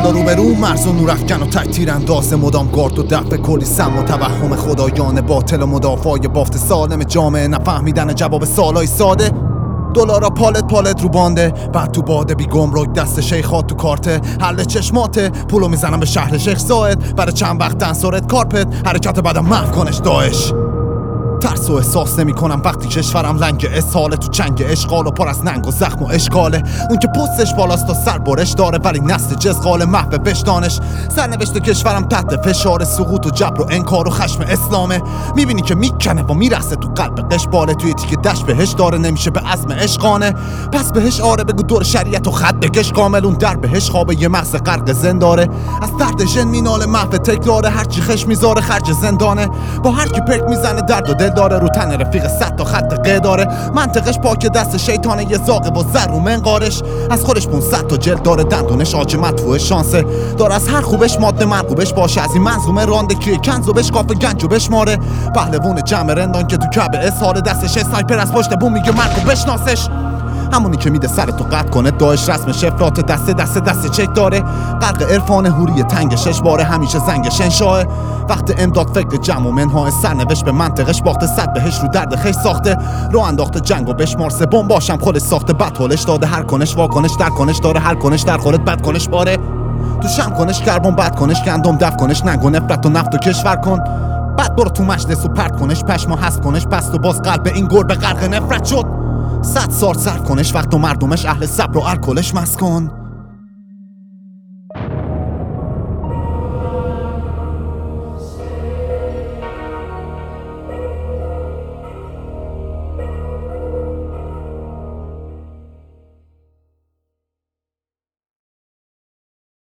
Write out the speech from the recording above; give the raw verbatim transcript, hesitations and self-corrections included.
بالا رو به رو مرز و نورافکن و تک تیرانداز مدام گارد و دفع کلی سم و توهم خدایان باطل و مدافعای بافت سالم جامعه نفهمیدن جواب سوالای ساده. دلارا پالت پالت رو بانده بعد تو باده بی گمرک دست شیخات تو کارته حل چشماته پولو میزنم به شهر شیخ زاید برای چند وقت دنسارت کارپت حرکت بعدم محو کنش داعش. ترس و احساس نمی کنم وقتی کشورم لنگ اسهاله تو چنگ اشغال و پر از ننگ و زخم و اشکاله. اون که پستش بالاست و سر برش داره ولی نسل جزغال محو وجدانش. سرنوشت کشورم تحت فشار سقوط و جبر و انکار و خشم اسلامه. میبینی که میکنه و میرسه تو قلب قشباله توی تیکه دشت بهش داره نمیشه به عزم عشقانه. پس بهش آره بگو دور شریعت و خط بکش کامل اون در بهش خوابه یه مغز غرق زنداره. از درد ژن مینال محو تکراره هرچی خش میذاره خرج زندانه. با هر کی پک میزنه درد و دل داره رو تن رفیق صد تا خط قه داره. منطقش پاک دست شیطانه یه زاغه با زر و منقارش. از خودش پونصد تا جلد داره دندونش آج مدفوع شانسه داره از هر خوبش ماده مرغوبش باشه از این منظومه رانده که کنزو بش کافه گنج و بشماره. پهلوون جمع رندان که تو کعبه اسهال دستش سنایپر از پشت بوم میگه مرگو بشناسش. همونی که میده سرتو قطع کنه داعش رسم شفرات دسته دسته دسته چک داره. غرق عرفان هوری تنگ شش باره همیشه زنگش انشاه. وقت امداد فکر جمع و منهای سرنوشت به منطقش باخته صد بهش رو درد خیش ساخته. رو انداخته جنگ و بشمار سه بمب باشم خودش ساخته بد حالش داده هر کنش واکنش در کنش داره هر کنش در خودت بد کنش باره. تو شم کنش کربن بد کنش گندم دف کنش ننگ و نفرت و نفت و کشور کن. بعد برو تو مجلس و پرت کنش پشما هست کنش پس تو باز قلب این گربه غرق نفرت شد. صد سال سر کنش وقت و مردمش اهل صبر و الکلش مسکن.